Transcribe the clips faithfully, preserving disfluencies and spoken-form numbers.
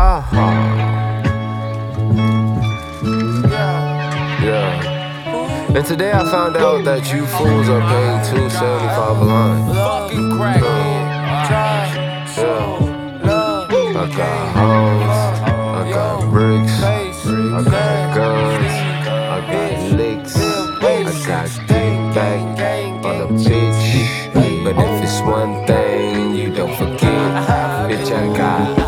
Yeah. And today I found out that you fools are paying two seventy-five a line. Fucking crack. Yeah. I got hoes, I got bricks, I got guns, I got licks, I got get back on a bitch. But if it's one thing you don't forget, bitch, I got.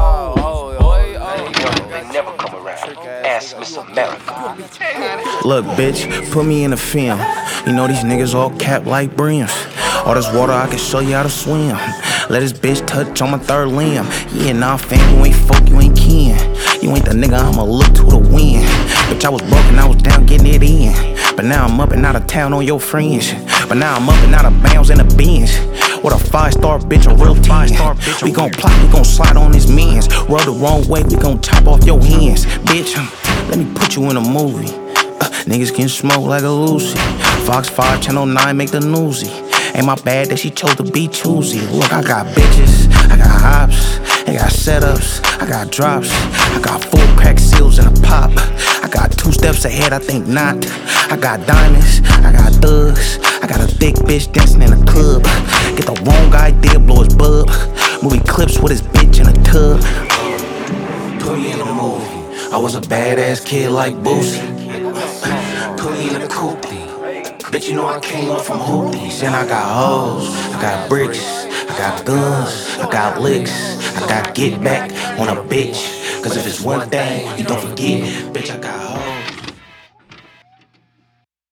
Never come around. Ask Miss America. Look, bitch, put me in the film. You know these niggas all capped like brims. All this water, I can show you how to swim. Let this bitch touch on my third limb. Yeah, nah, fam, you ain't folk, you ain't kin. You ain't the nigga, I'ma look to the wind. Bitch, I was broken, I was down getting it in. But now I'm up and out of town on your friends. But now I'm up and out of bounds in the bins. What a five-star bitch, a real ten. We gon' plot, we gon' slide on his mans. Roll the wrong way, we gon' chop off your hands. Bitch, let me put you in a movie. uh, Niggas can smoke like a Lucy. Fox five, Channel nine, make the newsy. Ain't my bad that she chose to be choosy. Look, I got bitches, I got hops, I got setups, I got drops, I got full crack seals in a pop. I got two steps ahead, I think not. I got diamonds, I got thugs, I got a thick bitch dancing in a club. Get the wrong idea, blow his bub. Movie clips with his bitch in a tub. Put me in a movie. I was a badass kid like Boosie. Put me in a coupe. Bitch, you know I came up from hoopies. And I got hoes, I got bricks, I got guns, I got licks, I got get back on a bitch. Cause if it's one thing you don't forget, bitch, I got